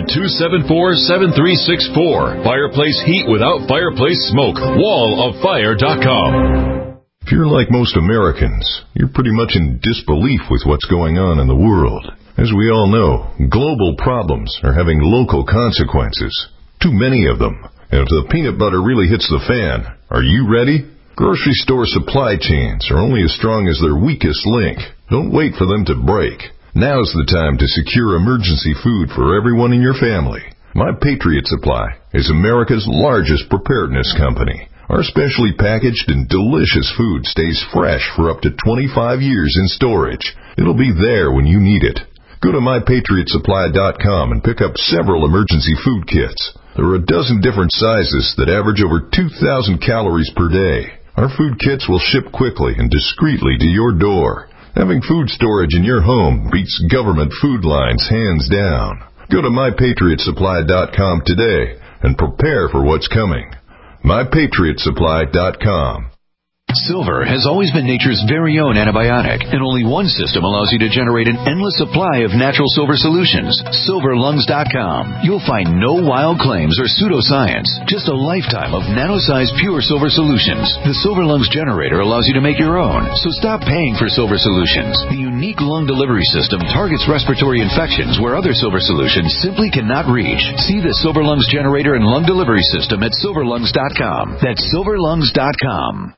800-274-7364. Fireplace heat without fireplace smoke. walloffire.com. If you're like most Americans, you're pretty much in disbelief with what's going on in the world. As we all know, global problems are having local consequences. Too many of them. And if the peanut butter really hits the fan, are you ready? Grocery store supply chains are only as strong as their weakest link. Don't wait for them to break. Now's the time to secure emergency food for everyone in your family. My Patriot Supply is America's largest preparedness company. Our specially packaged and delicious food stays fresh for up to 25 years in storage. It'll be there when you need it. Go to MyPatriotSupply.com and pick up several emergency food kits. There are a dozen different sizes that average over 2,000 calories per day. Our food kits will ship quickly and discreetly to your door. Having food storage in your home beats government food lines hands down. Go to MyPatriotSupply.com today and prepare for what's coming. MyPatriotSupply.com. Silver has always been nature's very own antibiotic, and only one system allows you to generate an endless supply of natural silver solutions. SilverLungs.com. You'll find no wild claims or pseudoscience, just a lifetime of nano-sized pure silver solutions. The Silver Lungs generator allows you to make your own, so stop paying for silver solutions. The unique lung delivery system targets respiratory infections where other silver solutions simply cannot reach. See the Silver Lungs generator and lung delivery system at SilverLungs.com. That's SilverLungs.com.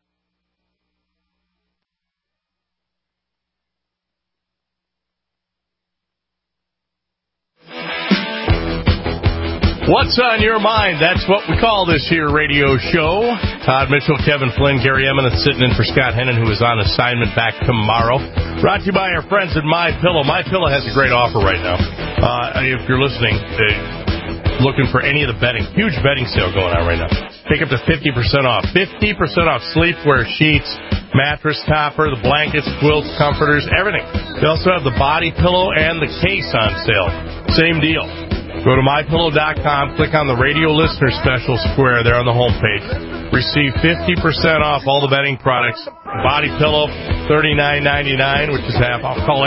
What's on your mind? That's what we call this here radio show. Todd Mitchell, Kevin Flynn, Gary Eminence sitting in for Scott Hennon, who is on assignment back tomorrow. Brought to you by our friends at MyPillow. MyPillow has a great offer right now. If you're listening, looking for any of the bedding, huge bedding sale going on right now. Pick up to 50% off. 50% off sleepwear, sheets, mattress topper, the blankets, quilts, comforters, everything. They also have the body pillow and the case on sale. Same deal. Go to MyPillow.com, click on the radio listener special square there on the homepage. Receive 50% off all the bedding products. Body pillow, $39.99, which is half off. Call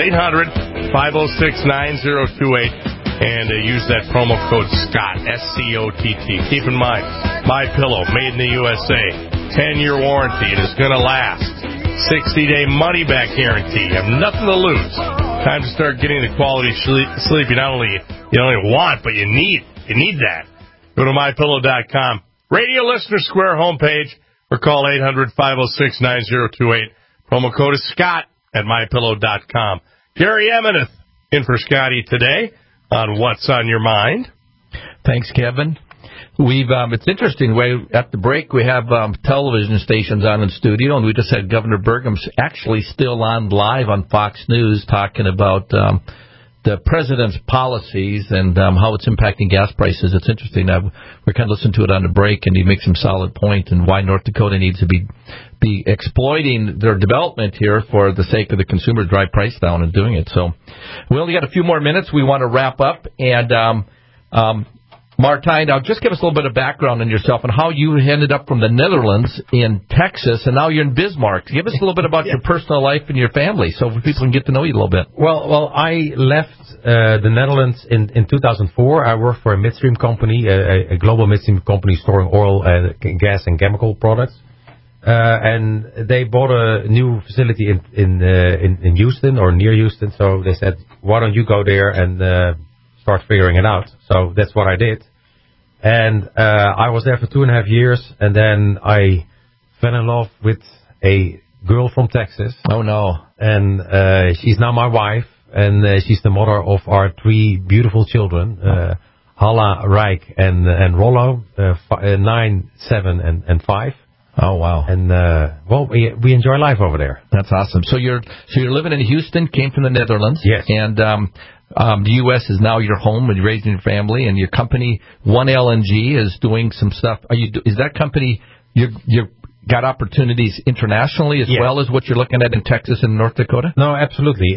800-506-9028 and use that promo code SCOTT, SCOTT. Keep in mind, MyPillow, made in the USA, 10-year warranty. It is going to last. 60-day money-back guarantee. You have nothing to lose. Time to start getting the quality sleep you not only want, but you need. You need that. Go to MyPillow.com. Radio Listener Square homepage or call 800-506-9028. Promo code is Scott at MyPillow.com. Gary Emeneth in for Scotty today on What's on Your Mind. Thanks, Kevin. It's interesting. At the break, we have television stations on in studio, and we just had Governor Burgum's actually still on live on Fox News talking about the president's policies and how it's impacting gas prices. It's interesting. We're kind of listening to it on the break, and he makes some solid point and why North Dakota needs to be exploiting their development here for the sake of the consumer, drive price down and doing it. So we only got a few more minutes. We want to wrap up, and Martijn, now just give us a little bit of background on yourself and how you ended up from the Netherlands in Texas, and now you're in Bismarck. Give us a little bit about your personal life and your family so people can get to know you a little bit. Well, I left the Netherlands in 2004. I worked for a midstream company, a global midstream company storing oil, gas, and chemical products. And they bought a new facility in Houston or near Houston. So they said, why don't you go there and start figuring it out? So that's what I did. And I was there for 2.5 years, and then I fell in love with a girl from Texas. Oh, no. And she's now my wife, and she's the mother of our 3 beautiful children, Hala, Rijk, and Rollo, 9, 7, and 5. Oh, wow. And, we enjoy life over there. That's awesome. So you're living in Houston, came from the Netherlands. Yes. And the U.S. is now your home, and you're raising your family, and your company, One LNG, is doing some stuff. Is that company, you've got opportunities internationally as well as what you're looking at in Texas and North Dakota? No, absolutely.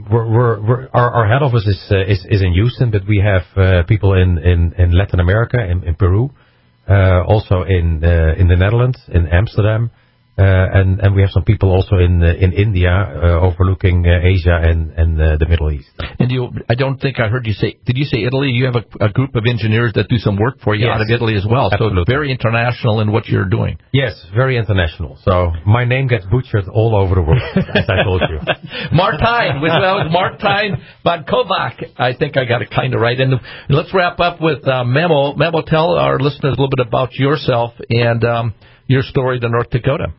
Our head office is in Houston, but we have people in Latin America, in Peru, also in the Netherlands, in Amsterdam, and we have some people also in India, overlooking Asia and the Middle East. And I don't think I heard you say. Did you say Italy? You have a group of engineers that do some work for you out of Italy as well. Absolutely. So very international in what you're doing. Yes, very international. So my name gets butchered all over the world, as I told you. Martijn, Martijn van Kovac. I think I got it kind of right. And let's wrap up with Memo. Memo, tell our listeners a little bit about yourself and your story to North Dakota.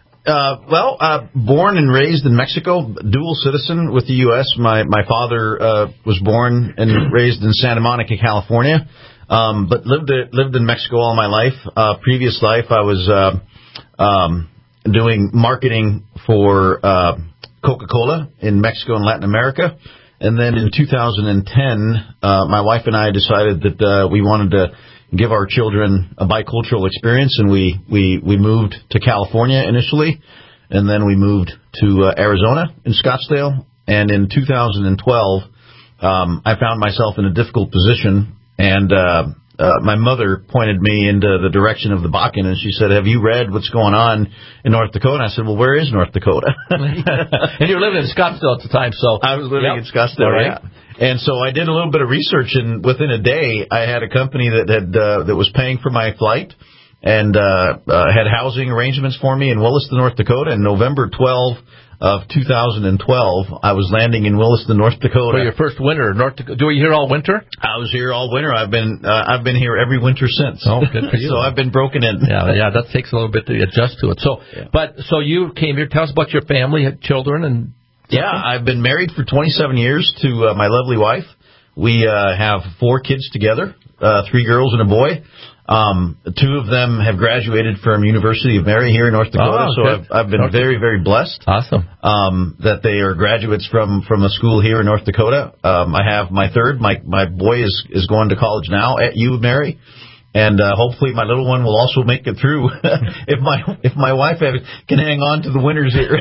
Born and raised in Mexico, dual citizen with the U.S. My father was born and raised in Santa Monica, California, but lived in Mexico all my life. Previous life, I was doing marketing for Coca-Cola in Mexico and Latin America. And then in 2010, my wife and I decided that we wanted to give our children a bicultural experience, and we moved to California initially, and then we moved to Arizona in Scottsdale. And in 2012, I found myself in a difficult position, and my mother pointed me into the direction of the Bakken, and she said, have you read what's going on in North Dakota? And I said, well, where is North Dakota? And you were living in Scottsdale at the time, so. I was living in Scottsdale, right? And so I did a little bit of research, and within a day, I had a company that was paying for my flight and had housing arrangements for me in Williston, North Dakota. And November 12 of 2012, I was landing in Williston, North Dakota. For your first winter, North Dakota. Were you here all winter? I was here all winter. I've been here every winter since. Oh, good for you. So I've been broken in. Yeah, that takes a little bit to adjust to it. So, so you came here. Tell us about your family, children, and. Yeah, I've been married for 27 years to my lovely wife. We have 4 kids together, 3 girls and a boy. 2 of them have graduated from University of Mary here in North Dakota, I've been very, very blessed. Awesome. That they are graduates from a school here in North Dakota. I have my third. My boy is going to college now at U of Mary. And hopefully my little one will also make it through if my wife can hang on to the winters here.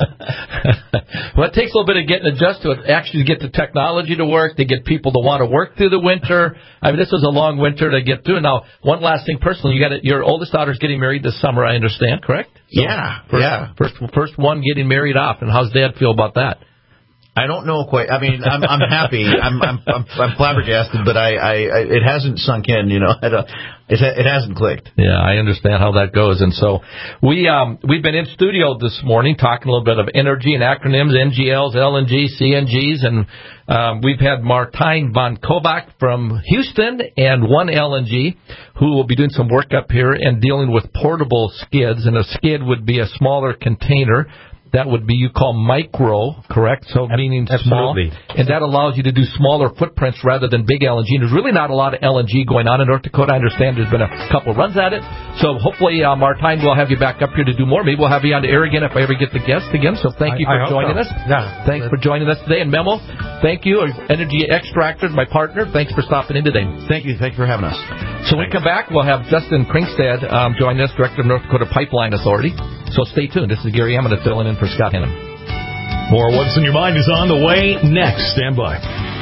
Well, it takes a little bit of getting adjusted to it, actually to get the technology to work, to get people to want to work through the winter. I mean, this was a long winter to get through. Now, one last thing personally, your oldest daughter's getting married this summer, I understand, correct? So First one getting married off, and how's Dad feel about that? I don't know quite. I mean, I'm happy. I'm flabbergasted, but it hasn't sunk in. It hasn't clicked. Yeah, I understand how that goes. And so we've been in studio this morning talking a little bit of energy and acronyms, NGLs, LNG, CNGs, and we've had Martijn van Kovac from Houston and One LNG, who will be doing some work up here and dealing with portable skids. And a skid would be a smaller container. That would be, you call micro, correct? So meaning small. Absolutely. And that allows you to do smaller footprints rather than big LNG. There's really not a lot of LNG going on in North Dakota. I understand there's been a couple runs at it. So hopefully, Martijn, we'll have you back up here to do more. Maybe we'll have you on the air again if I ever get the guest again. So thank you for joining us. Yeah. Thanks for joining us today. And Memo, thank you. Energy Extractors, my partner, thanks for stopping in today. Thank you. Thanks for having us. So when we come back, we'll have Justin Kringstad join us, Director of North Dakota Pipeline Authority. So stay tuned. This is Gary Emmett filling in for Scott Hennon. More What's in Your Mind is on the way next. Stand by.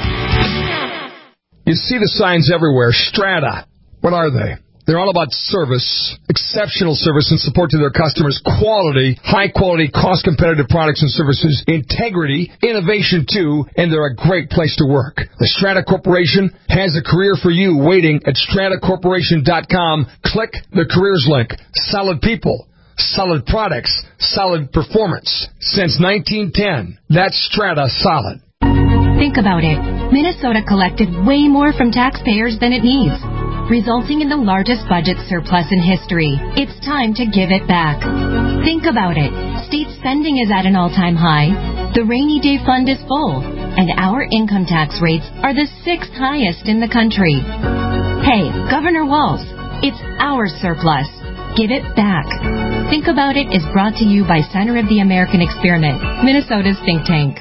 You see the signs everywhere. Strata. What are they? They're all about service, exceptional service and support to their customers, quality, high-quality, cost-competitive products and services, integrity, innovation, too, and they're a great place to work. The Strata Corporation has a career for you waiting at stratacorporation.com. Click the careers link. Solid people. Solid products, solid performance. Since 1910, that's Strata Solid. Think about it. Minnesota collected way more from taxpayers than it needs, resulting in the largest budget surplus in history. It's time to give it back. Think about it. State spending is at an all-time high. The rainy day fund is full, and our income tax rates are the 6th highest in the country. Hey, Governor Walz, it's our surplus. Give it back. Think About It is brought to you by Center of the American Experiment, Minnesota's think tank.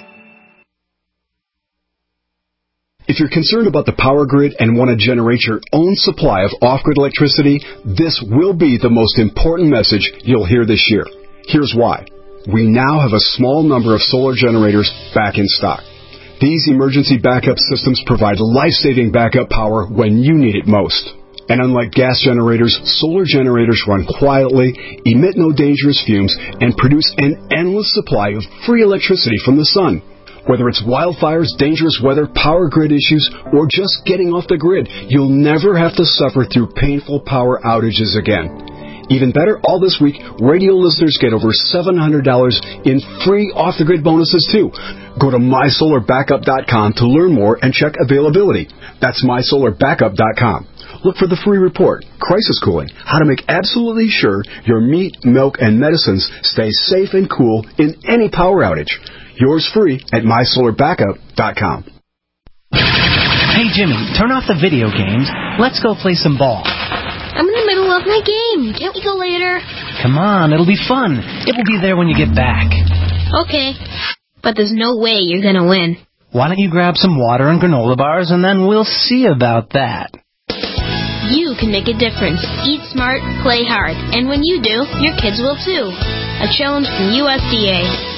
If you're concerned about the power grid and want to generate your own supply of off-grid electricity, this will be the most important message you'll hear this year. Here's why. We now have a small number of solar generators back in stock. These emergency backup systems provide life-saving backup power when you need it most. And unlike gas generators, solar generators run quietly, emit no dangerous fumes, and produce an endless supply of free electricity from the sun. Whether it's wildfires, dangerous weather, power grid issues, or just getting off the grid, you'll never have to suffer through painful power outages again. Even better, all this week, radio listeners get over $700 in free off-the-grid bonuses, too. Go to mysolarbackup.com to learn more and check availability. That's mysolarbackup.com. Look for the free report, Crisis Cooling, how to make absolutely sure your meat, milk, and medicines stay safe and cool in any power outage. Yours free at mysolarbackup.com. Hey, Jimmy, turn off the video games. Let's go play some ball. I'm in the middle of my game. Can't we go later? Come on, it'll be fun. It will be there when you get back. Okay, but there's no way you're going to win. Why don't you grab some water and granola bars, and then we'll see about that. You can make a difference. Eat smart, play hard. And when you do, your kids will too. A challenge from USDA.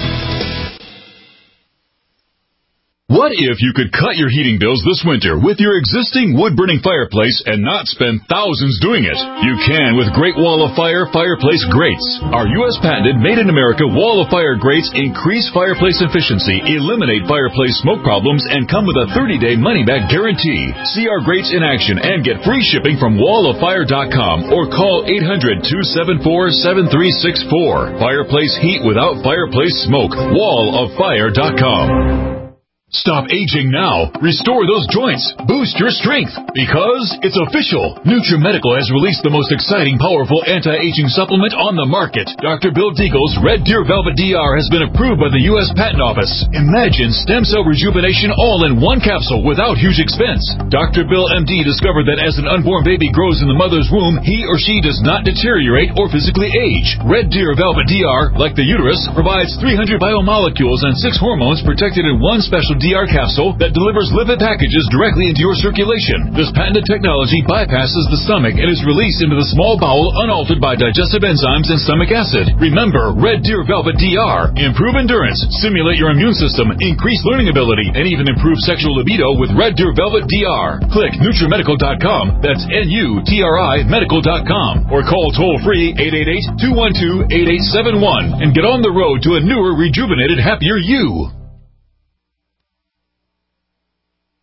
What if you could cut your heating bills this winter with your existing wood-burning fireplace and not spend thousands doing it? You can with Great Wall of Fire Fireplace Grates. Our U.S. patented made-in-America Wall of Fire grates increase fireplace efficiency, eliminate fireplace smoke problems, and come with a 30-day money-back guarantee. See our grates in action and get free shipping from walloffire.com or call 800-274-7364. Fireplace heat without fireplace smoke. walloffire.com. Stop aging now. Restore those joints. Boost your strength. Because it's official. NutriMedical has released the most exciting, powerful anti-aging supplement on the market. Dr. Bill Deagle's Red Deer Velvet DR has been approved by the U.S. Patent Office. Imagine stem cell rejuvenation all in one capsule without huge expense. Dr. Bill MD discovered that as an unborn baby grows in the mother's womb, he or she does not deteriorate or physically age. Red Deer Velvet DR, like the uterus, provides 300 biomolecules and 6 hormones protected in one special DR capsule that delivers lipid packages directly into your circulation. This patented technology bypasses the stomach and is released into the small bowel unaltered by digestive enzymes and stomach acid. Remember, Red Deer Velvet DR. Improve endurance, stimulate your immune system, increase learning ability, and even improve sexual libido with Red Deer Velvet DR. Click NutriMedical.com, that's NUTRI Medical.com, or call toll-free 888-212-8871 and get on the road to a newer, rejuvenated, happier you.